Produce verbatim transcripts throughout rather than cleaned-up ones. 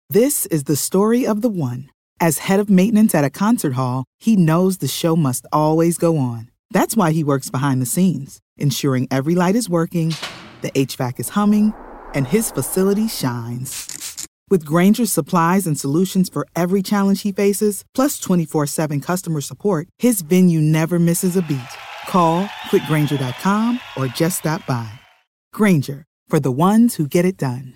This is the story of the one. As head of maintenance at a concert hall, he knows the show must always go on. That's why he works behind the scenes, ensuring every light is working, the H V A C is humming, and his facility shines. With Grainger's supplies and solutions for every challenge he faces, plus twenty-four seven customer support, his venue never misses a beat. Call quick grainger dot com or just stop by. Grainger, for the ones who get it done.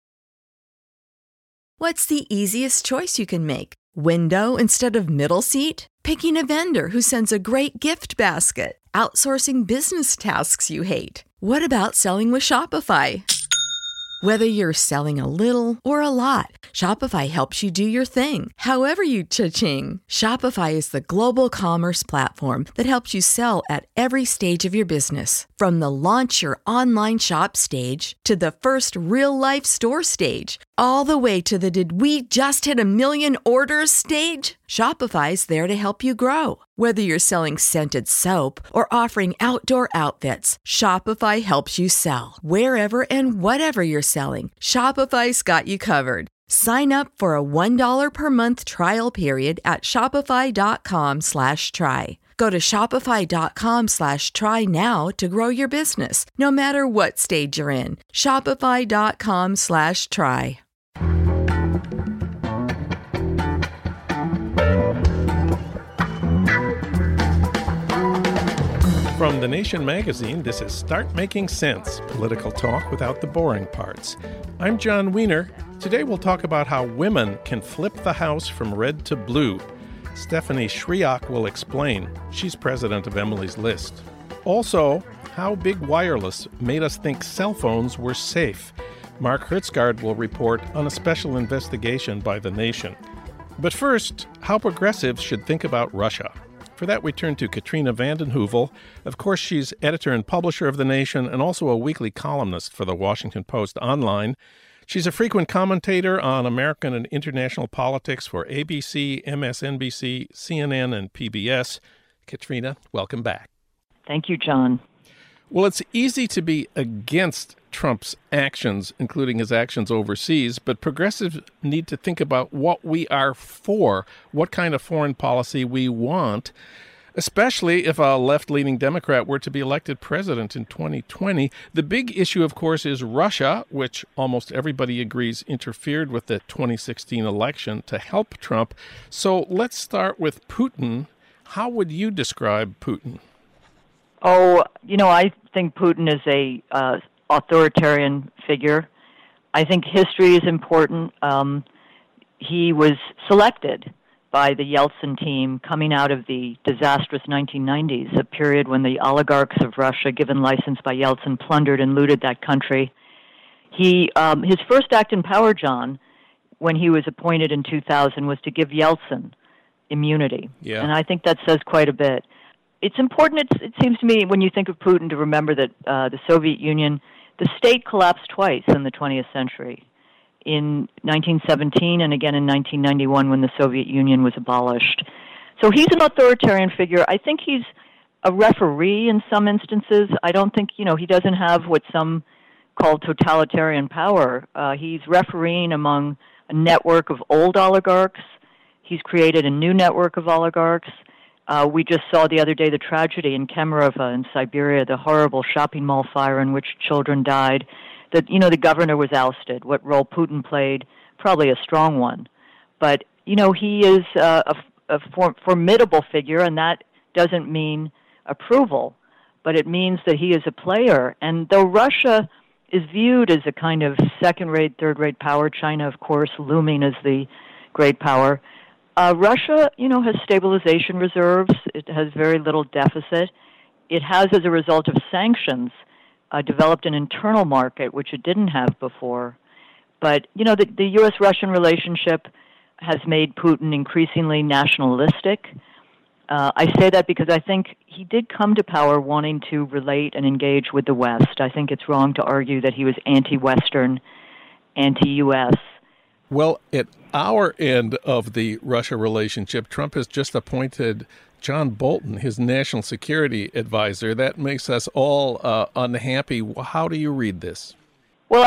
What's the easiest choice you can make? Window instead of middle seat? Picking a vendor who sends a great gift basket? Outsourcing business tasks you hate? What about selling with Shopify? Whether you're selling a little or a lot, Shopify helps you do your thing, however you cha-ching. Shopify is the global commerce platform that helps you sell at every stage of your business. From the launch your online shop stage to the first real-life store stage, all the way to the did we just hit a million orders stage. Shopify's there to help you grow. Whether you're selling scented soap or offering outdoor outfits, Shopify helps you sell. Wherever and whatever you're selling, Shopify's got you covered. Sign up for a one dollar per month trial period at shopify.com slash try. Go to shopify.com slash try now to grow your business, no matter what stage you're in. Shopify.com slash try. From The Nation magazine, this is Start Making Sense, political talk without the boring parts. I'm John Wiener. Today we'll talk about how women can flip the House from red to blue. Stephanie Shriak will explain. She's president of Emily's List. Also, how big wireless made us think cell phones were safe. Mark Hertsgaard will report on a special investigation by The Nation. But first, how progressives should think about Russia. For that, we turn to Katrina vanden Heuvel. Of course, she's editor and publisher of The Nation and also a weekly columnist for The Washington Post Online. She's a frequent commentator on American and international politics for A B C, M S N B C, C N N, and P B S. Katrina, welcome back. Thank you, John. Well, it's easy to be against Trump's actions, including his actions overseas, but progressives need to think about what we are for, what kind of foreign policy we want, especially if a left-leaning Democrat were to be elected president in twenty twenty. The big issue, of course, is Russia, which almost everybody agrees interfered with the twenty sixteen election to help Trump. So let's start with Putin. How would you describe Putin? Oh, you know, I think Putin is a uh, authoritarian figure. I think history is important. Um, he was selected by the Yeltsin team coming out of the disastrous nineteen nineties, a period when the oligarchs of Russia, given license by Yeltsin, plundered and looted that country. He, um, his first act in power, John, when he was appointed in two thousand, was to give Yeltsin immunity. Yeah. And I think that says quite a bit. It's important, it's, it seems to me, when you think of Putin, to remember that uh, the Soviet Union, the state collapsed twice in the twentieth century, in nineteen seventeen and again in nineteen ninety-one when the Soviet Union was abolished. So he's an authoritarian figure. I think he's a referee in some instances. I don't think, you know, he doesn't have what some call totalitarian power. Uh, he's refereeing among a network of old oligarchs. He's created a new network of oligarchs. Uh, we just saw the other day the tragedy in Kemerovo in Siberia, the horrible shopping mall fire in which children died. That, you know, the governor was ousted. What role Putin played, probably a strong one. But, you know, he is uh, a, a for, formidable figure, and that doesn't mean approval, but it means that he is a player. And though Russia is viewed as a kind of second-rate, third-rate power, China, of course, looming as the great power, Uh, Russia, you know, has stabilization reserves. It has very little deficit. It has, as a result of sanctions, uh, developed an internal market, which it didn't have before. But, you know, the, the U S Russian relationship has made Putin increasingly nationalistic. Uh, I say that because I think he did come to power wanting to relate and engage with the West. I think it's wrong to argue that he was anti-Western, anti-U S. Well, at our end of the Russia relationship, Trump has just appointed John Bolton, his national security advisor. That makes us all uh, unhappy. How do you read this? Well, I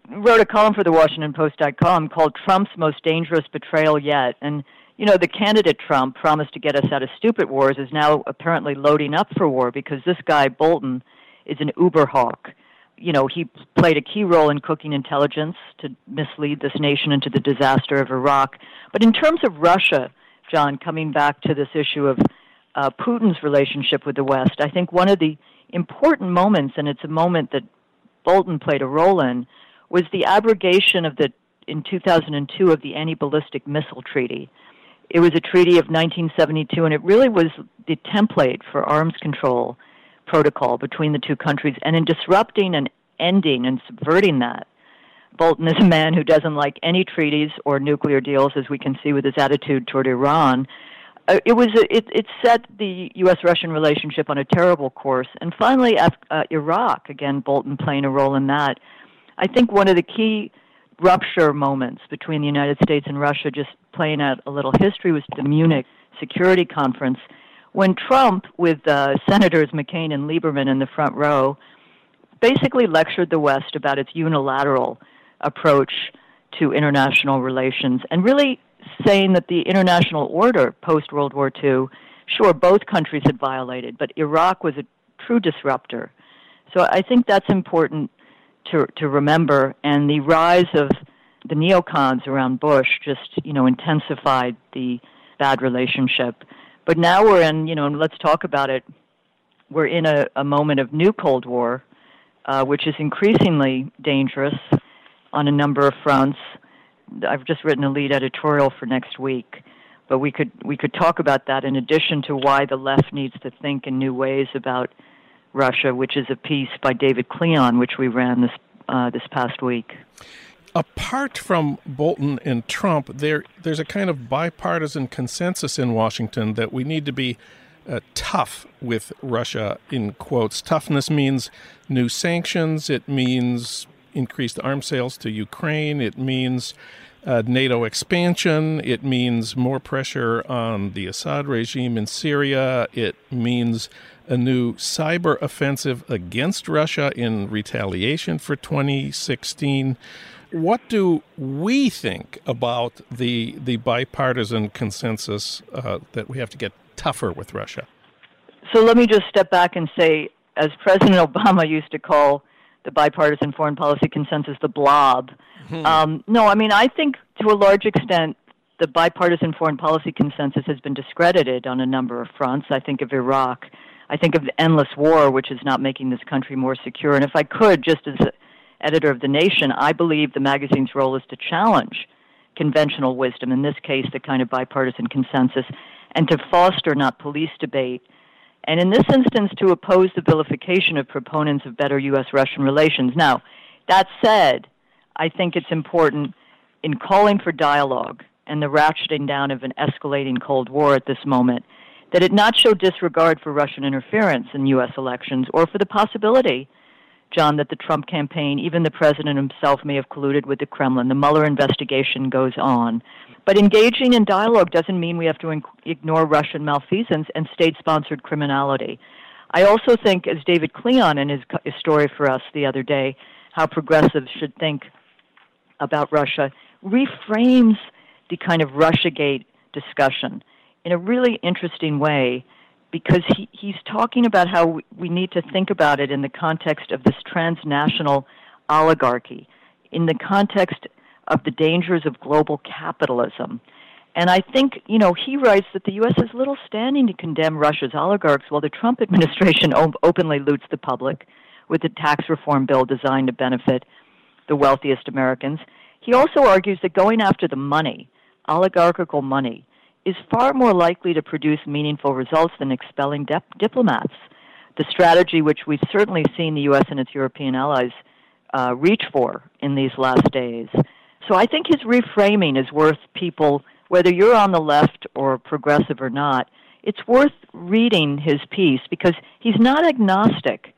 wrote a column for the Washington Post dot com called Trump's Most Dangerous Betrayal Yet. And, you know, the candidate Trump promised to get us out of stupid wars is now apparently loading up for war because this guy, Bolton, is an uber hawk. You know, he played a key role in cooking intelligence to mislead this nation into the disaster of Iraq. But in terms of Russia, John, coming back to this issue of uh, Putin's relationship with the West, I think one of the important moments, and it's a moment that Bolton played a role in, was the abrogation of the, in two thousand two, of the Anti-Ballistic Missile Treaty. It was a treaty of nineteen seventy-two, and it really was the template for arms control protocol between the two countries. And in disrupting and ending and subverting that, Bolton is a man who doesn't like any treaties or nuclear deals, as we can see with his attitude toward Iran. Uh, it was a, it, it set the U S Russian relationship on a terrible course. And finally, Af- uh, Iraq, again, Bolton playing a role in that. I think one of the key rupture moments between the United States and Russia, just playing out a little history, was the Munich Security Conference, when Trump, with uh, Senators McCain and Lieberman in the front row, basically lectured the West about its unilateral approach to international relations, and really saying that the international order post-World War Two, sure, both countries had violated, but Iraq was a true disruptor. So I think that's important to to remember, and the rise of the neocons around Bush just, you know, intensified the bad relationship. But now we're in, you know, and let's talk about it, we're in a, a moment of new Cold War, uh, which is increasingly dangerous on a number of fronts. I've just written a lead editorial for next week, but we could we could talk about that in addition to why the left needs to think in new ways about Russia, which is a piece by David Cleon, which we ran this uh, this past week. Apart from Bolton and Trump, there there's a kind of bipartisan consensus in Washington that we need to be uh, tough with Russia, in quotes. Toughness means new sanctions. It means increased arms sales to Ukraine. It means uh, NATO expansion. It means more pressure on the Assad regime in Syria. It means a new cyber offensive against Russia in retaliation for twenty sixteen. What do we think about the the bipartisan consensus uh, that we have to get tougher with Russia? So let me just step back and say, as President Obama used to call the bipartisan foreign policy consensus the blob. Hmm. Um, no, I mean, I think to a large extent the bipartisan foreign policy consensus has been discredited on a number of fronts. I think of Iraq. I think of the endless war, which is not making this country more secure. And if I could, just as a editor of The Nation, I believe the magazine's role is to challenge conventional wisdom, in this case the kind of bipartisan consensus, and to foster, not police, debate. And in this instance, to oppose the vilification of proponents of better U S Russian relations. Now, that said, I think it's important in calling for dialogue and the ratcheting down of an escalating Cold War at this moment, that it not show disregard for Russian interference in U S elections or for the possibility, John, that the Trump campaign, even the president himself, may have colluded with the Kremlin. The Mueller investigation goes on. But engaging in dialogue doesn't mean we have to in- ignore Russian malfeasance and state-sponsored criminality. I also think, as David Cleon in his, his story for us the other day, how progressives should think about Russia, reframes the kind of Russiagate discussion in a really interesting way, because he, he's talking about how we, we need to think about it in the context of this transnational oligarchy, in the context of the dangers of global capitalism. And I think, you know, he writes that the U S has little standing to condemn Russia's oligarchs while the Trump administration op- openly loots the public with a tax reform bill designed to benefit the wealthiest Americans. He also argues that going after the money, oligarchical money, is far more likely to produce meaningful results than expelling dip- diplomats, the strategy which we've certainly seen the U S and its European allies uh, reach for in these last days. So I think his reframing is worth people, whether you're on the left or progressive or not, it's worth reading his piece because he's not agnostic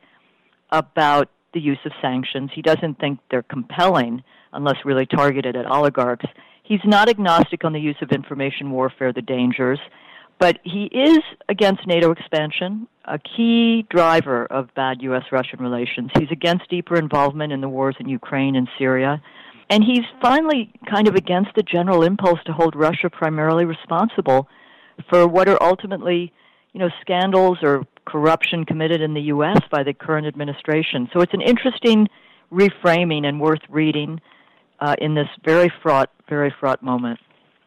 about the use of sanctions. He doesn't think they're compelling unless really targeted at oligarchs. He's not agnostic on the use of information warfare, the dangers, But he is against NATO expansion, a key driver of bad U S Russian relations. He's against deeper involvement in the wars in Ukraine and Syria. And he's finally kind of against the general impulse to hold Russia primarily responsible for what are ultimately, you know, scandals or corruption committed in the U S by the current administration. So it's an interesting reframing and worth reading uh, in this very fraught, very fraught moment.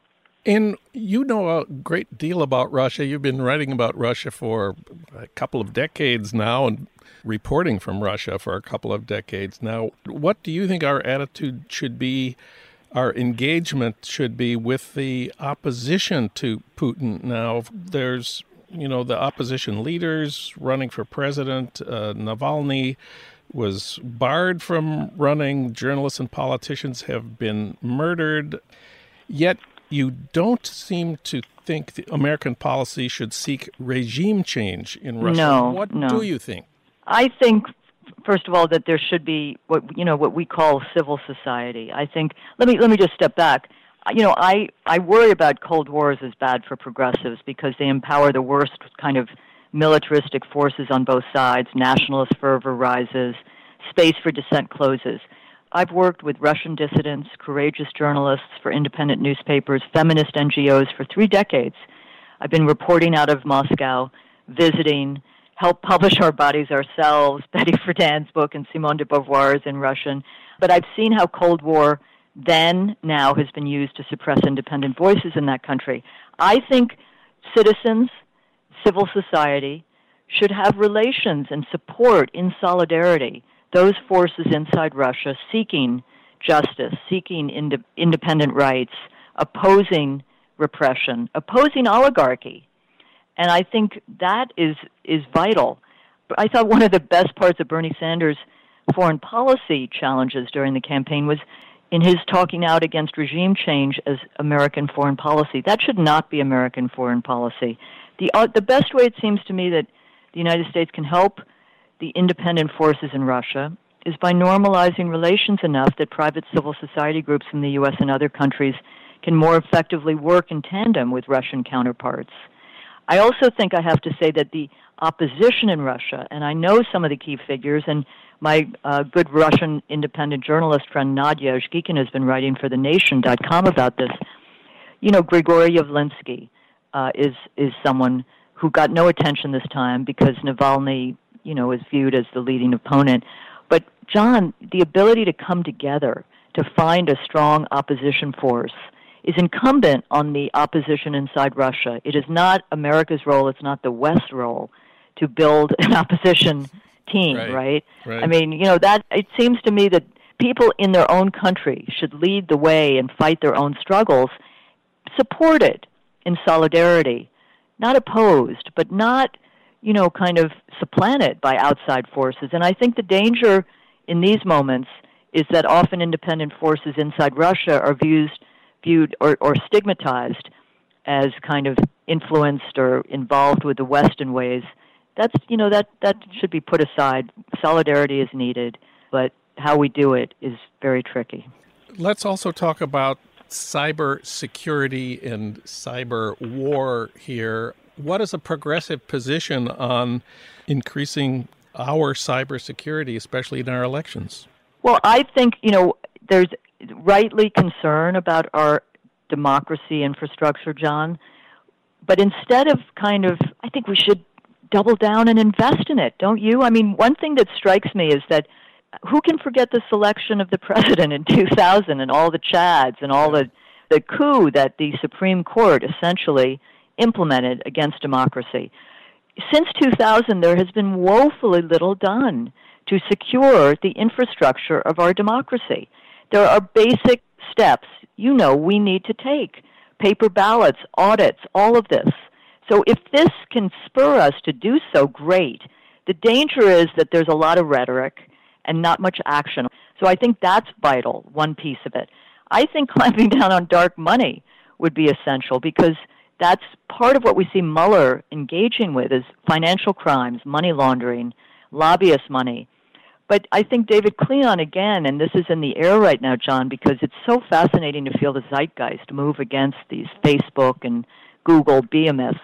And you know a great deal about Russia. You've been writing about Russia for a couple of decades now and reporting from Russia for a couple of decades now. What do you think our attitude should be, our engagement should be with the opposition to Putin now? There's, you know, the opposition leaders running for president. Uh, Navalny was barred from running. Journalists and politicians have been murdered. Yet you don't seem to think the American policy should seek regime change in Russia. No, what no. do you think? I think, first of all, that there should be what you know what we call civil society. I think. Let me let me just step back. You know, I I worry about Cold Wars as bad for progressives because they empower the worst kind of militaristic forces on both sides. Nationalist fervor rises. Space for dissent closes. I've worked with Russian dissidents, courageous journalists for independent newspapers, feminist N G Os for three decades. I've been reporting out of Moscow, visiting, helped publish Our Bodies Ourselves, Betty Friedan's book, and Simone de Beauvoir's in Russian. But I've seen how Cold War then, now, has been used to suppress independent voices in that country. I think citizens, civil society, should have relations and support in solidarity those forces inside Russia seeking justice, seeking ind- independent rights, opposing repression, opposing oligarchy. And I think that is is vital. I thought one of the best parts of Bernie Sanders' foreign policy challenges during the campaign was in his talking out against regime change as American foreign policy. That should not be American foreign policy. The uh, the best way it seems to me that the United States can help the independent forces in Russia is by normalizing relations enough that private civil society groups in the U S and other countries can more effectively work in tandem with Russian counterparts. I also think I have to say that the opposition in Russia, and I know some of the key figures, and my uh, good Russian independent journalist friend Nadia Ozhgikin has been writing for the nation dot com about this. You know, Grigory Yavlinsky uh, is is someone who got no attention this time because Navalny, you know, is viewed as the leading opponent. But, John, the ability to come together, to find a strong opposition force, is incumbent on the opposition inside Russia. It is not America's role, it's not the West's role to build an opposition team, right, right? right? I mean, you know, that it seems to me that people in their own country should lead the way and fight their own struggles, supported in solidarity, not opposed, but not, you know, kind of supplanted by outside forces. And I think the danger in these moments is that often independent forces inside Russia are viewed, viewed or, or stigmatized as kind of influenced or involved with the West in ways. That's, you know, that, that should be put aside. Solidarity is needed, but how we do it is very tricky. Let's also talk about cyber security and cyber war here. What is a progressive position on increasing our cybersecurity, especially in our elections? Well, I think, you know, there's rightly concern about our democracy infrastructure, John. But instead of kind of, I think we should double down and invest in it, don't you? I mean, one thing that strikes me is that who can forget the selection of the president in two thousand and all the chads and all the, the coup that the Supreme Court essentially implemented against democracy? Since two thousand, there has been woefully little done to secure the infrastructure of our democracy. There are basic steps, you know, we need to take. Paper ballots, audits, all of this. So if this can spur us to do so, great. The danger is that there's a lot of rhetoric and not much action. So I think that's vital, one piece of it. I think clamping down on dark money would be essential because that's part of what we see Mueller engaging with is financial crimes, money laundering, lobbyist money. But I think David Cleon, again, and this is in the air right now, John, because it's so fascinating to feel the zeitgeist move against these Facebook and Google behemoths.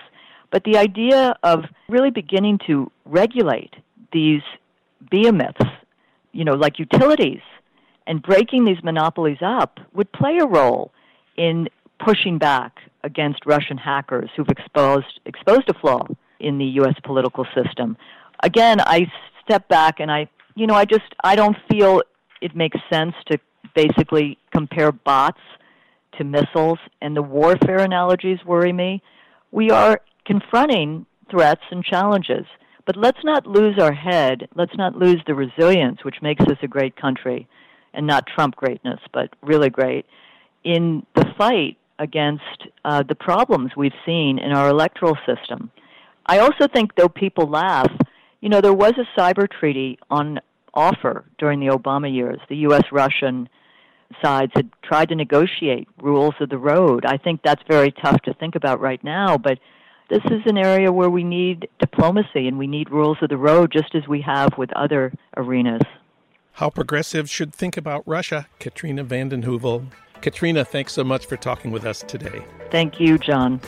But the idea of really beginning to regulate these behemoths, you know, like utilities, and breaking these monopolies up would play a role in pushing back against Russian hackers who've exposed exposed a flaw in the U S political system. Again, I step back and I, you know, I just, I don't feel it makes sense to basically compare bots to missiles, and the warfare analogies worry me. We are confronting threats and challenges, but let's not lose our head. Let's not lose the resilience, which makes us a great country, and not Trump greatness, but really great, in the fight against uh, the problems we've seen in our electoral system. I also think, though people laugh, you know, there was a cyber treaty on offer during the Obama years. The U S-Russian sides had tried to negotiate rules of the road. I think that's very tough to think about right now, but this is an area where we need diplomacy and we need rules of the road just as we have with other arenas. How progressives should think about Russia. Katrina vanden Heuvel. Katrina, thanks so much for talking with us today. Thank you, John.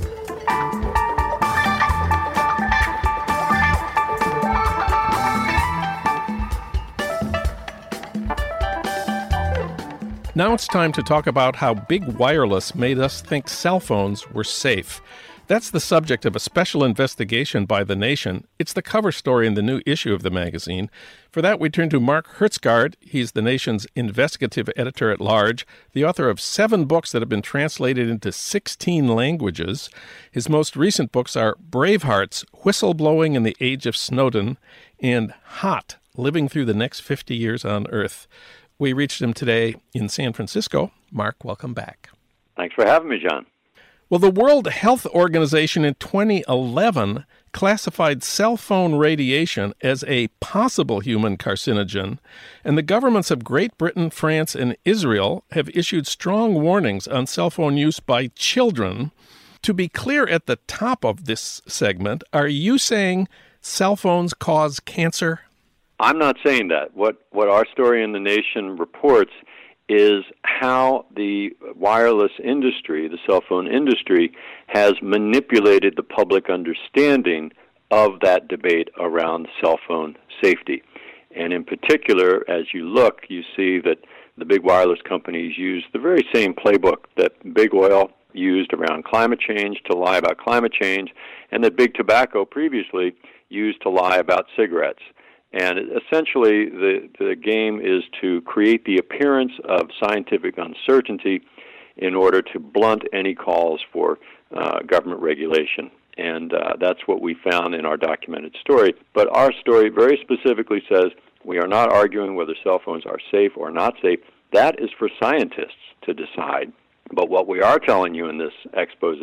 Now it's time to talk about how big wireless made us think cell phones were safe. That's the subject of a special investigation by The Nation. It's the cover story in the new issue of the magazine. For that, we turn to Mark Hertsgaard. He's The Nation's investigative editor-at-large, the author of seven books that have been translated into sixteen languages. His most recent books are Bravehearts, Whistleblowing in the Age of Snowden, and Hot, Living Through the Next fifty Years on Earth. We reached him today in San Francisco. Mark, welcome back. Thanks for having me, John. Well, the World Health Organization in twenty eleven classified cell phone radiation as a possible human carcinogen, and the governments of Great Britain, France, and Israel have issued strong warnings on cell phone use by children. To be clear at the top of this segment, are you saying cell phones cause cancer? I'm not saying that. What what our story in The Nation reports is how the wireless industry, the cell phone industry, has manipulated the public understanding of that debate around cell phone safety. And in particular, as you look, you see that the big wireless companies use the very same playbook that Big Oil used around climate change to lie about climate change, and that Big Tobacco previously used to lie about cigarettes. And essentially, the, the game is to create the appearance of scientific uncertainty in order to blunt any calls for uh, government regulation. And uh, that's what we found in our documented story. But our story very specifically says we are not arguing whether cell phones are safe or not safe. That is for scientists to decide. But what we are telling you in this expose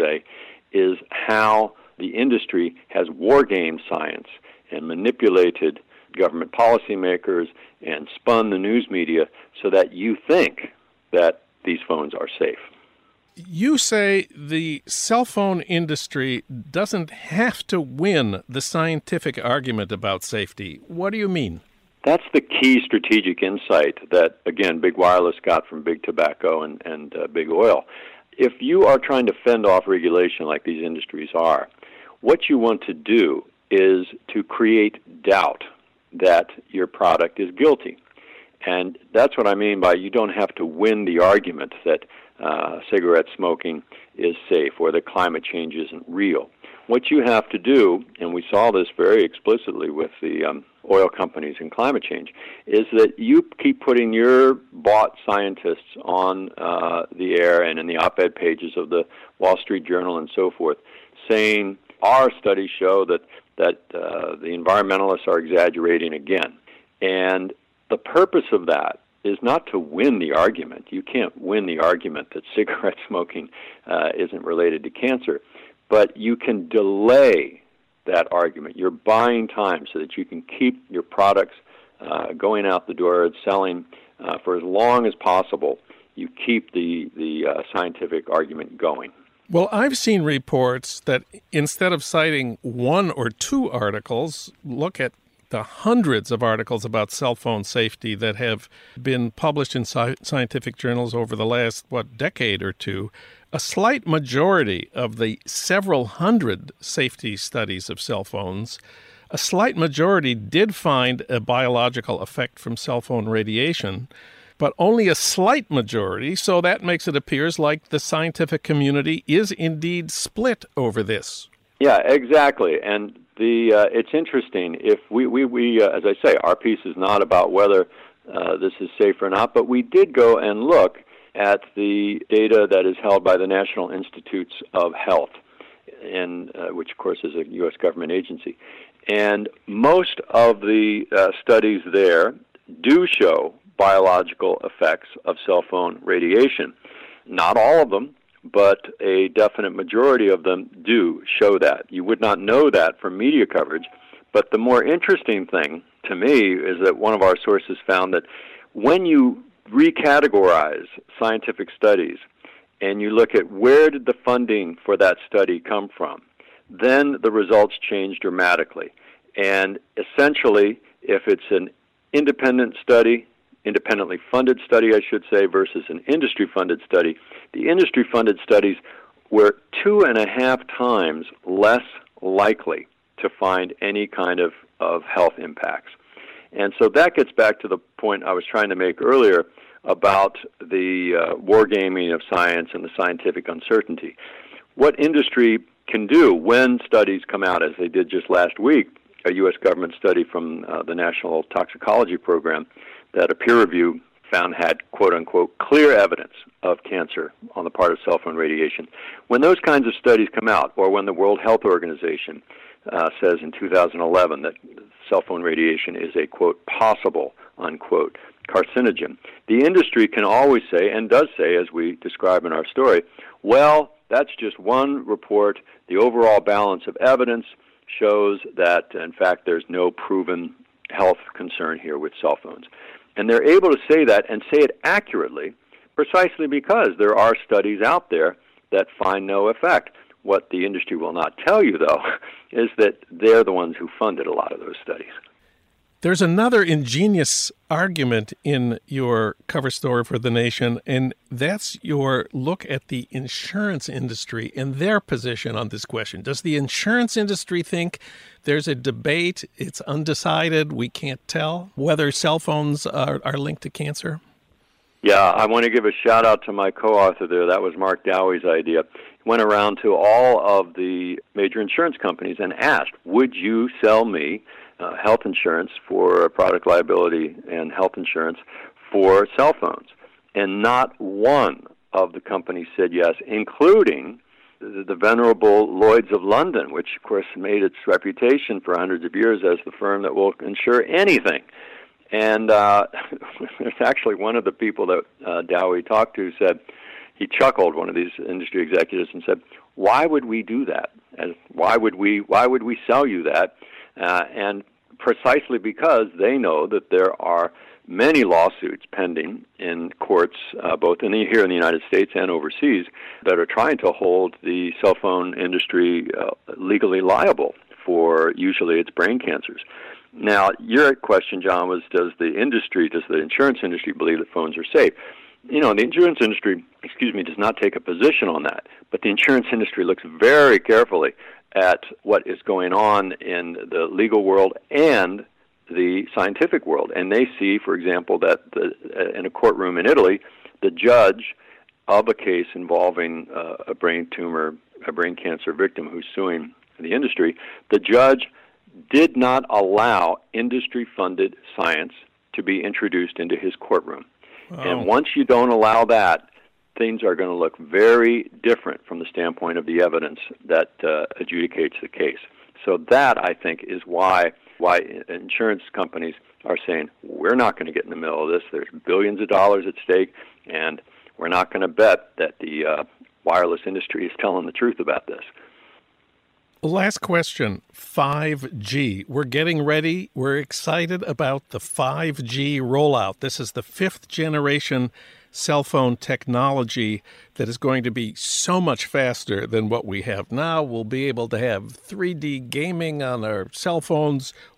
is how the industry has war-gamed science and manipulated government policymakers and spun the news media so that you think that these phones are safe. You say the cell phone industry doesn't have to win the scientific argument about safety. What do you mean? That's the key strategic insight that, again, Big Wireless got from Big Tobacco and, and uh, Big Oil. If you are trying to fend off regulation like these industries are, what you want to do is to create doubt that your product is guilty. And that's what I mean by you don't have to win the argument that uh, cigarette smoking is safe or that climate change isn't real. What you have to do, and we saw this very explicitly with the um, oil companies and climate change, is that you keep putting your bought scientists on uh, the air and in the op-ed pages of the Wall Street Journal and so forth, saying our studies show that that uh, the environmentalists are exaggerating again. And the purpose of that is not to win the argument. You can't win the argument that cigarette smoking uh, isn't related to cancer. But you can delay that argument. You're buying time so that you can keep your products uh, going out the door and selling uh, for as long as possible. You keep the, the uh, scientific argument going. Well, I've seen reports that instead of citing one or two articles, look at the hundreds of articles about cell phone safety that have been published in sci- scientific journals over the last, what, decade or two, a slight majority of the several hundred safety studies of cell phones, a slight majority did find a biological effect from cell phone radiation, but only a slight majority, so that makes it appears like the scientific community is indeed split over this. Yeah, exactly. And the uh, it's interesting. If we, we, we uh, as I say, our piece is not about whether uh, this is safe or not, but we did go and look at the data that is held by the National Institutes of Health, in, uh, which, of course, is a U S government agency. And most of the uh, studies there do show biological effects of cell phone radiation. Not all of them, but a definite majority of them do show that. You would not know that from media coverage. But the more interesting thing to me is that one of our sources found that when you recategorize scientific studies and you look at where did the funding for that study come from, then the results change dramatically. And essentially, if it's an independent study, independently funded study, I should say, versus an industry-funded study, the industry-funded studies were two and a half times less likely to find any kind of, of health impacts. And so that gets back to the point I was trying to make earlier about the uh, wargaming of science and the scientific uncertainty. What industry can do when studies come out, as they did just last week, a U S government study from uh, the National Toxicology Program that a peer review found had, quote-unquote, clear evidence of cancer on the part of cell phone radiation. When those kinds of studies come out, or when the World Health Organization uh, says in two thousand eleven that cell phone radiation is a, quote, possible, unquote, carcinogen, the industry can always say, and does say, as we describe in our story, well, that's just one report. The overall balance of evidence shows that, in fact, there's no proven health concern here with cell phones. And they're able to say that and say it accurately precisely because there are studies out there that find no effect. What the industry will not tell you, though, is that they're the ones who funded a lot of those studies. There's another ingenious argument in your cover story for The Nation, and that's your look at the insurance industry and their position on this question. Does the insurance industry think there's a debate, it's undecided, we can't tell whether cell phones are, are linked to cancer? Yeah, I want to give a shout-out to my co-author there. That was Mark Dowie's idea. He went around to all of the major insurance companies and asked, would you sell me Uh, health insurance for product liability and health insurance for cell phones? And not one of the companies said yes, including the, the venerable Lloyd's of London, which, of course, made its reputation for hundreds of years as the firm that will insure anything. And uh, there's actually one of the people that uh, Dowie talked to said, he chuckled, one of these industry executives, and said, why would we do that? And why would we, why would we sell you that? Uh, and precisely because they know that there are many lawsuits pending in courts, uh, both in the, here in the United States and overseas, that are trying to hold the cell phone industry uh, legally liable for usually its brain cancers. Now, your question, John, was does the industry, does the insurance industry believe that phones are safe? You know, the insurance industry, excuse me, does not take a position on that, but the insurance industry looks very carefully at what is going on in the legal world and the scientific world. And they see, for example, that the, uh, in a courtroom in Italy, the judge of a case involving uh, a brain tumor, a brain cancer victim who's suing the industry, the judge did not allow industry-funded science to be introduced into his courtroom. Oh. And once you don't allow that, things are going to look very different from the standpoint of the evidence that uh, adjudicates the case. So that, I think, is why why insurance companies are saying, we're not going to get in the middle of this. There's billions of dollars at stake, and we're not going to bet that the uh, wireless industry is telling the truth about this. Last question, five G. We're getting ready. We're excited about the five G rollout. This is the fifth generation cell phone technology that is going to be so much faster than what we have now. We'll be able to have three D gaming on our cell phones,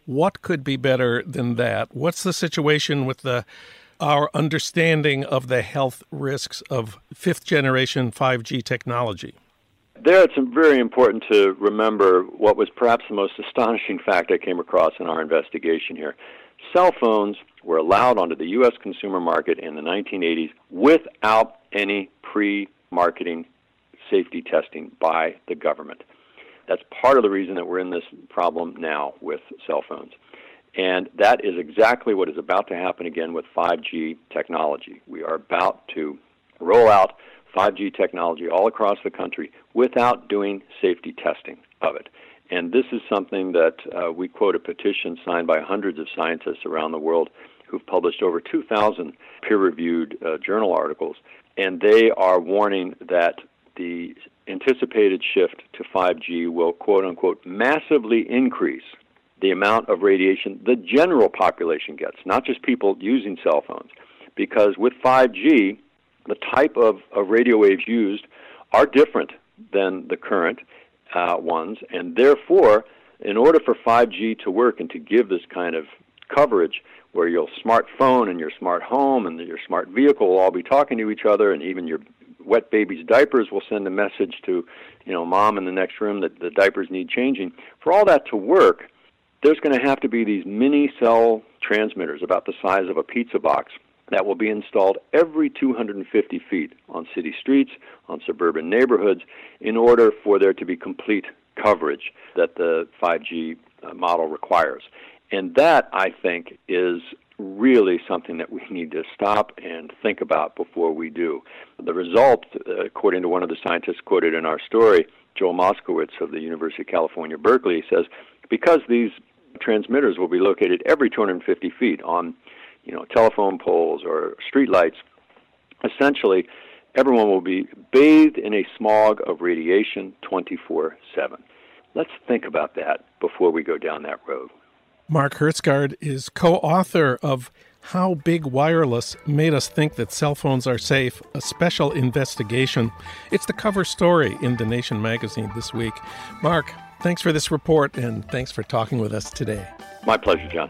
What could be better than that? What's the situation with the our understanding of the health risks of fifth-generation five G technology? There, it's very important to remember what was perhaps the most astonishing fact I came across in our investigation here. Cell phones were allowed onto the U S consumer market in the nineteen eighties without any pre-marketing safety testing by the government. That's part of the reason that we're in this problem now with cell phones. And that is exactly what is about to happen again with five G technology. We are about to roll out five G technology all across the country without doing safety testing of it. And this is something that uh, we quote a petition signed by hundreds of scientists around the world who've published over two thousand peer-reviewed uh, journal articles. And they are warning that the anticipated shift to five G will, quote-unquote, massively increase the amount of radiation the general population gets, not just people using cell phones. Because with five G, the type of, of radio waves used are different than the current uh, ones, and therefore, in order for five G to work and to give this kind of coverage where your smartphone and your smart home and your smart vehicle will all be talking to each other, and even your wet baby's diapers will send a message to, you know, mom in the next room that the diapers need changing. For all that to work, there's going to have to be these mini cell transmitters about the size of a pizza box that will be installed every two hundred fifty feet on city streets, on suburban neighborhoods, in order for there to be complete coverage that the five G model requires. And that, I think, is really something that we need to stop and think about before we do. The result, according to one of the scientists quoted in our story, Joel Moskowitz of the University of California, Berkeley, says, because these transmitters will be located every two hundred fifty feet on, you know, telephone poles or street lights, essentially everyone will be bathed in a smog of radiation twenty-four seven. Let's think about that before we go down that road. Mark Hertsgaard is co-author of How Big Wireless Made Us Think That Cell Phones Are Safe, a special investigation. It's the cover story in The Nation magazine this week. Mark, thanks for this report, and thanks for talking with us today. My pleasure, John.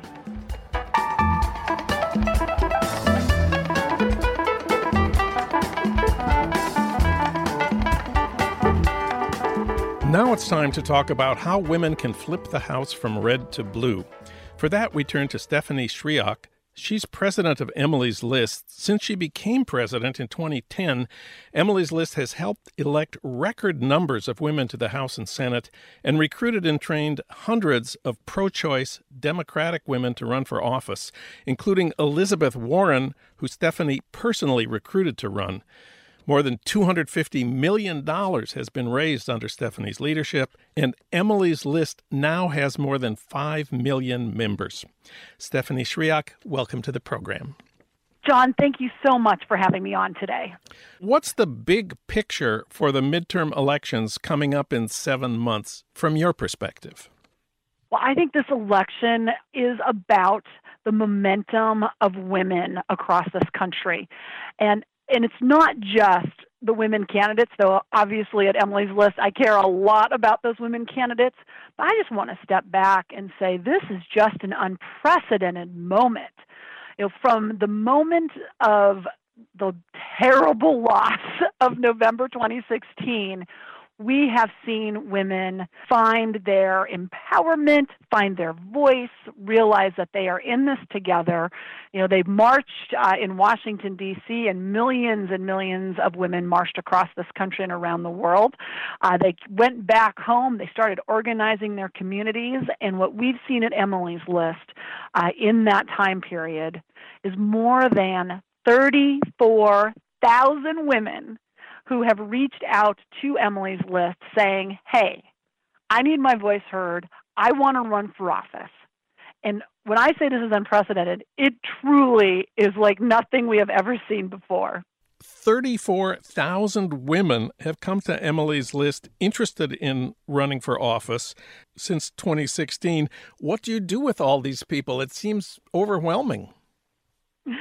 Now it's time to talk about how women can flip the house from red to blue. For that, we turn to Stephanie Shriak. She's president of Emily's List. Since she became president in twenty ten, Emily's List has helped elect record numbers of women to the House and Senate and recruited and trained hundreds of pro-choice Democratic women to run for office, including Elizabeth Warren, who Stephanie personally recruited to run. More than two hundred fifty million dollars has been raised under Stephanie's leadership, and Emily's List now has more than five million members. Stephanie Shriak, welcome to the program. John, thank you so much for having me on today. What's the big picture for the midterm elections coming up in seven months from your perspective? Well, I think this election is about the momentum of women across this country. And And it's not just the women candidates, though obviously at Emily's List I care a lot about those women candidates, but I just want to step back and say this is just an unprecedented moment. You know, from the moment of the terrible loss of November twenty sixteen, we have seen women find their empowerment, find their voice, realize that they are in this together. You know, they've marched uh, in Washington, D C, and millions and millions of women marched across this country and around the world. Uh, they went back home. They started organizing their communities. And what we've seen at Emily's List uh, in that time period is more than thirty-four thousand women who have reached out to Emily's List saying, hey, I need my voice heard. I want to run for office. And when I say this is unprecedented, it truly is like nothing we have ever seen before. thirty-four thousand women have come to Emily's List interested in running for office since twenty sixteen. What do you do with all these people? It seems overwhelming.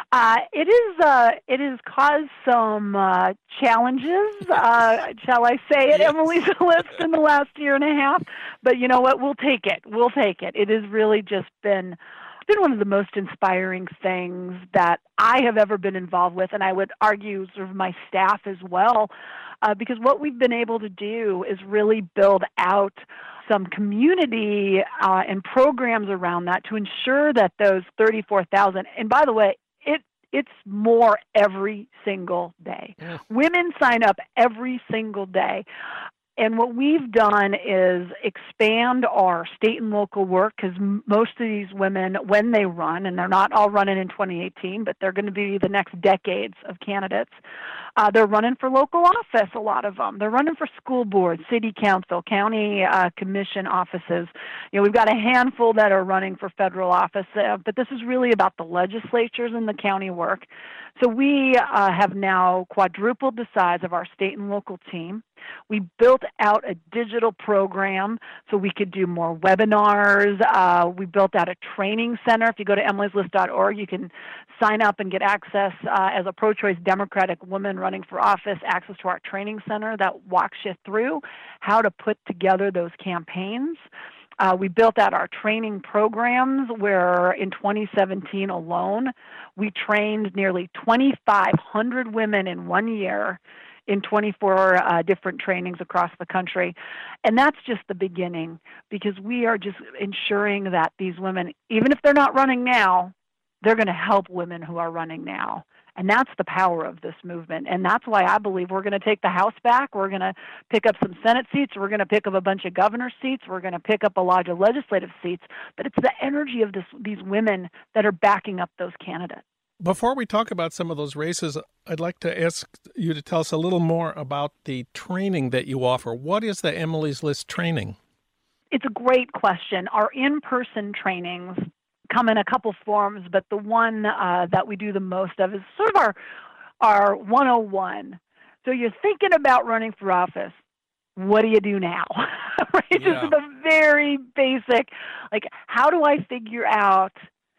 Uh, it is. Uh, it has caused some uh, challenges, uh, shall I say, at Yes. Emily's List in the last year and a half. But you know what? We'll take it. We'll take it. It has really just been been one of the most inspiring things that I have ever been involved with, and I would argue sort of my staff as well, uh, because what we've been able to do is really build out some community uh, and programs around that to ensure that those thirty-four thousand, and by the way, it it's more every single day. Yeah. Women sign up every single day. And what we've done is expand our state and local work, because most of these women, when they run, and they're not all running in twenty eighteen, but they're going to be the next decades of candidates, uh, they're running for local office, a lot of them. They're running for school board, city council, county uh, commission offices. You know, we've got a handful that are running for federal office, uh, but this is really about the legislatures and the county work. So we uh, have now quadrupled the size of our state and local team. We built out a digital program so we could do more webinars. Uh, we built out a training center. If you go to emilys list dot org, you can sign up and get access uh, as a pro-choice Democratic woman running for office, access to our training center that walks you through how to put together those campaigns. Uh, we built out our training programs where in twenty seventeen alone, we trained nearly twenty-five hundred women in one year in twenty-four uh, different trainings across the country. And that's just the beginning, because we are just ensuring that these women, even if they're not running now, they're going to help women who are running now. And that's the power of this movement. And that's why I believe we're going to take the House back. We're going to pick up some Senate seats. We're going to pick up a bunch of governor seats. We're going to pick up a lot of legislative seats. But it's the energy of this, these women that are backing up those candidates. Before we talk about some of those races, I'd like to ask you to tell us a little more about the training that you offer. What is the Emily's List training? It's a great question. Our in-person trainings come in a couple forms, but the one uh, that we do the most of is sort of our our one oh one. So you're thinking about running for office. What do you do now? Right? Yeah. This is the very basic, like, how do I figure out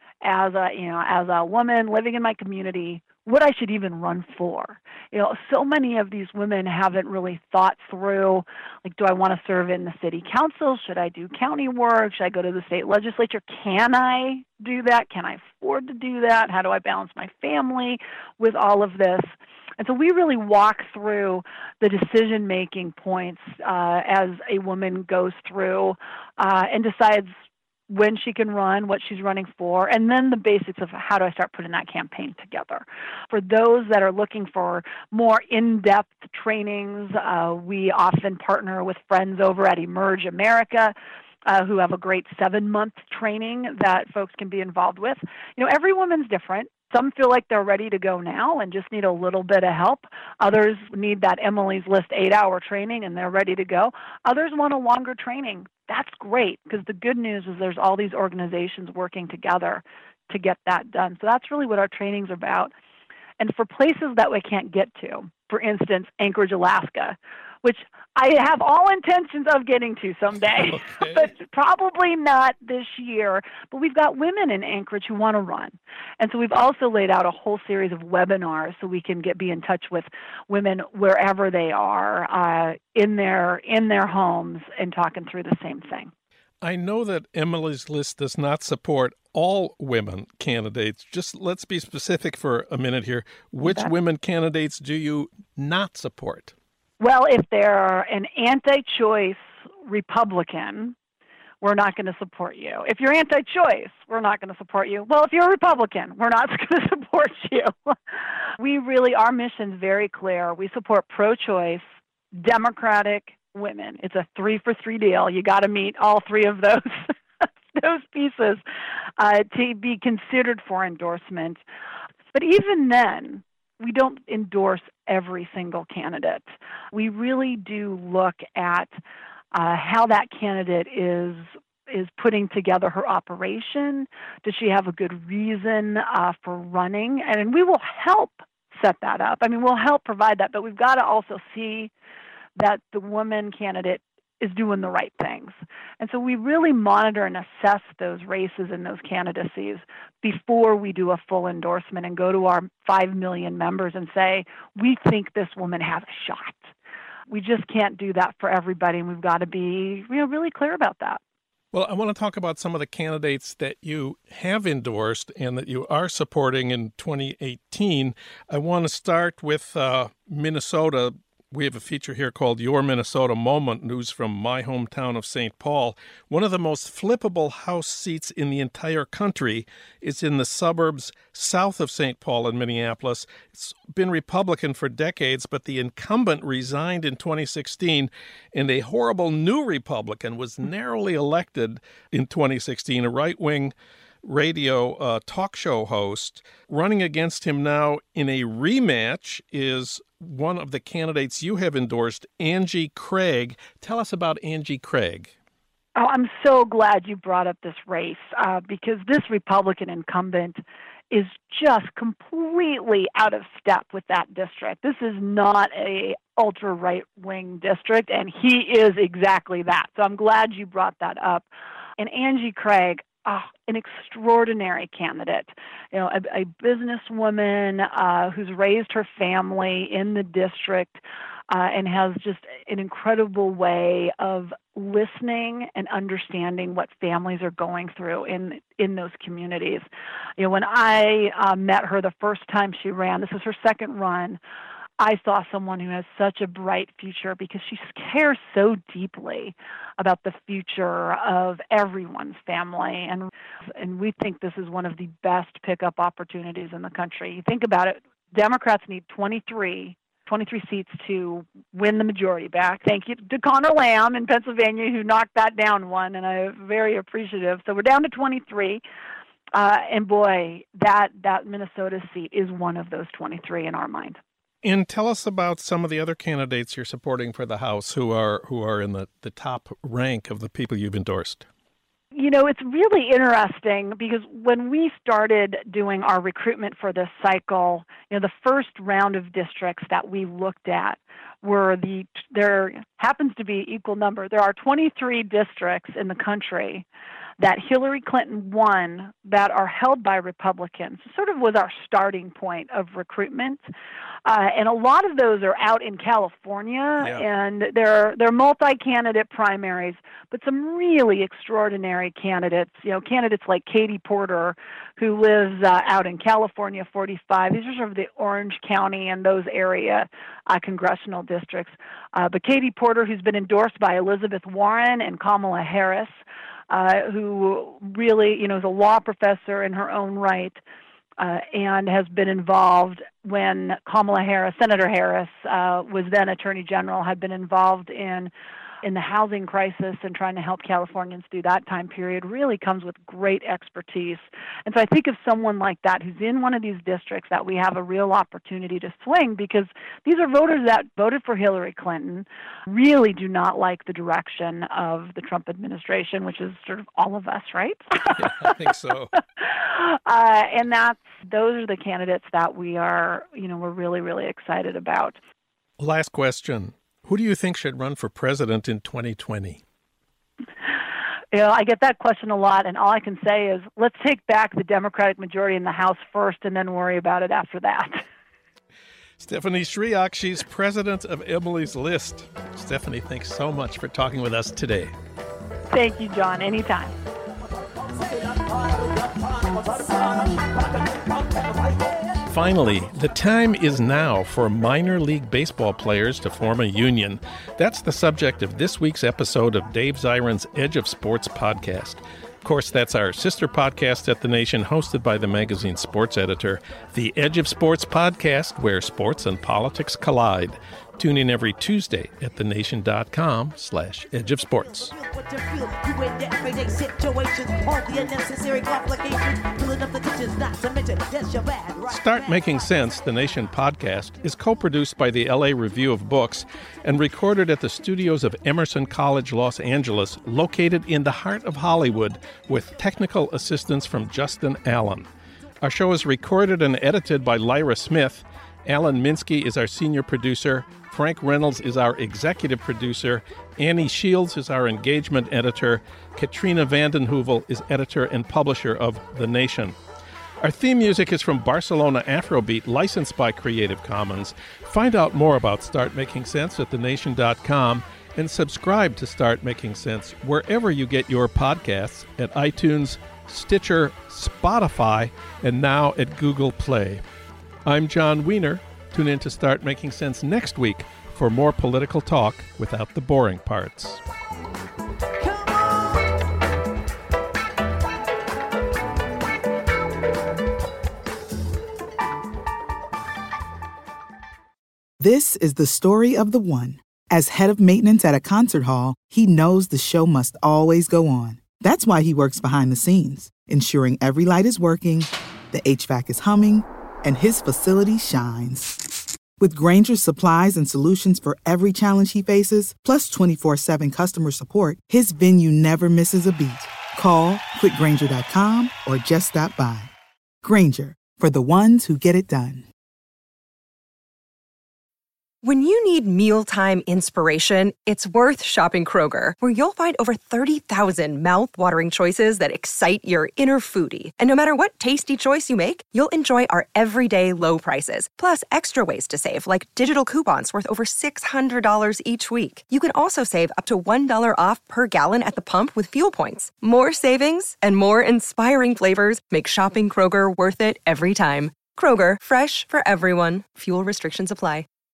as a, you know, as a woman living in my community, what I should even run for? You know, so many of these women haven't really thought through, like, do I want to serve in the city council? Should I do county work? Should I go to the state legislature? Can I do that? Can I afford to do that? How do I balance my family with all of this? And so we really walk through the decision-making points uh, as a woman goes through uh, and decides when she can run, what she's running for, and then the basics of how do I start putting that campaign together. For those that are looking for more in-depth trainings, uh, we often partner with friends over at Emerge America, uh, who have a great seven-month training that folks can be involved with. You know, every woman's different. Some feel like they're ready to go now and just need a little bit of help. Others need that Emily's List eight-hour training and they're ready to go. Others want a longer training. That's great, because the good news is there's all these organizations working together to get that done. So that's really what our training's about. And for places that we can't get to, for instance, Anchorage, Alaska, which I have all intentions of getting to someday, Okay. but probably not this year. But we've got women in Anchorage who want to run. And so we've also laid out a whole series of webinars so we can get be in touch with women wherever they are uh, in their in their homes and talking through the same thing. I know that Emily's List does not support all women candidates. Just let's be specific for a minute here. Which Okay. women candidates do you not support? Well, if they're an anti-choice Republican, we're not going to support you. If you're anti-choice, we're not going to support you. Well, if you're a Republican, we're not going to support you. We really, our mission's very clear. We support pro-choice, Democratic women. It's a three-for-three deal. You got to meet all three of those those pieces uh, to be considered for endorsement. But even then, we don't endorse every single candidate. We really do look at uh, how that candidate is is putting together her operation. Does she have a good reason uh, for running? And we will help set that up. I mean, we'll help provide that, but we've got to also see that the woman candidate is doing the right things. And so we really monitor and assess those races and those candidacies before we do a full endorsement and go to our five million members and say, we think this woman has a shot. We just can't do that for everybody, and we've got to be, you know, really clear about that. Well, I want to talk about some of the candidates that you have endorsed and that you are supporting in twenty eighteen. I want to start with uh, Minnesota. We have a feature here called Your Minnesota Moment, news from my hometown of Saint Paul. One of the most flippable House seats in the entire country is in the suburbs south of Saint Paul in Minneapolis. It's been Republican for decades, but the incumbent resigned in twenty sixteen, and a horrible new Republican was narrowly elected in twenty sixteen, a right-wing radio uh, talk show host. Running against him now in a rematch is one of the candidates you have endorsed, Angie Craig. Tell us about Angie Craig. Oh, I'm so glad you brought up this race uh, because this Republican incumbent is just completely out of step with that district. This is not a ultra right-wing district, and he is exactly that. So I'm glad you brought that up. And Angie Craig, Oh, an extraordinary candidate, you know, a, a businesswoman uh, who's raised her family in the district uh, and has just an incredible way of listening and understanding what families are going through in in those communities. You know, when I uh, met her the first time she ran, this is her second run, I saw someone who has such a bright future because she cares so deeply about the future of everyone's family. And and we think this is one of the best pickup opportunities in the country. You think about it, Democrats need twenty-three, twenty-three seats to win the majority back. Thank you to Connor Lamb in Pennsylvania who knocked that down one, and I'm very appreciative. So we're down to twenty-three. Uh, and boy, that, that Minnesota seat is one of those twenty-three in our mind. And tell us about some of the other candidates you're supporting for the House who are who are in the, the top rank of the people you've endorsed. You know, it's really interesting because when we started doing our recruitment for this cycle, you know, the first round of districts that we looked at were the, there happens to be equal number. There are twenty-three districts in the country that Hillary Clinton won that are held by Republicans. It sort of was our starting point of recruitment. Uh, and a lot of those are out in California, yeah. and they're they're multi-candidate primaries, but some really extraordinary candidates. You know, candidates like Katie Porter, who lives uh, out in California, forty-five. These are sort of the Orange County and those area uh, congressional districts. Uh, but Katie Porter, who's been endorsed by Elizabeth Warren and Kamala Harris, uh, who really, you know, is a law professor in her own right. Uh, and has been involved when Kamala Harris, Senator Harris, uh, was then Attorney General, had been involved in in the housing crisis and trying to help Californians through that time period, really comes with great expertise. And so I think of someone like that who's in one of these districts that we have a real opportunity to swing, because these are voters that voted for Hillary Clinton, really do not like the direction of the Trump administration, which is sort of all of us, right? Yeah, I think so. uh, and that's those are the candidates that we are, you know, we're really, really excited about. Last question. Who do you think should run for president in twenty twenty? You know, I get that question a lot, and all I can say is let's take back the Democratic majority in the House first and then worry about it after that. Stephanie Shriak, she's president of Emily's List. Stephanie, thanks so much for talking with us today. Thank you, John. Anytime. Finally, the time is now for minor league baseball players to form a union. That's the subject of this week's episode of Dave Zirin's Edge of Sports podcast. Of course, that's our sister podcast at The Nation, hosted by the magazine's sports editor. The Edge of Sports podcast, where sports and politics collide. Tune in every Tuesday at thenation.com slash edge of sports. Start Making Sense, the Nation podcast, is co-produced by the L A Review of Books and recorded at the studios of Emerson College, Los Angeles, located in the heart of Hollywood, with technical assistance from Justin Allen. Our show is recorded and edited by Lyra Smith. Alan Minsky is our senior producer. Frank Reynolds is our executive producer. Annie Shields is our engagement editor. Katrina vanden Heuvel is editor and publisher of The Nation. Our theme music is from Barcelona Afrobeat, licensed by Creative Commons. Find out more about Start Making Sense at the nation dot com and subscribe to Start Making Sense wherever you get your podcasts, at iTunes, Stitcher, Spotify, and now at Google Play. I'm John Wiener. Tune in to Start Making Sense next week for more political talk without the boring parts. This is the story of the one. As head of maintenance at a concert hall, he knows the show must always go on. That's why he works behind the scenes, ensuring every light is working, the H V A C is humming, and his facility shines. With Grainger's supplies and solutions for every challenge he faces, plus twenty-four seven customer support, his venue never misses a beat. Call quick grainger dot com or just stop by. Grainger, for the ones who get it done. When you need mealtime inspiration, it's worth shopping Kroger, where you'll find over thirty thousand mouth-watering choices that excite your inner foodie. And no matter what tasty choice you make, you'll enjoy our everyday low prices, plus extra ways to save, like digital coupons worth over six hundred dollars each week. You can also save up to one dollar off per gallon at the pump with fuel points. More savings and more inspiring flavors make shopping Kroger worth it every time. Kroger, fresh for everyone. Fuel restrictions apply.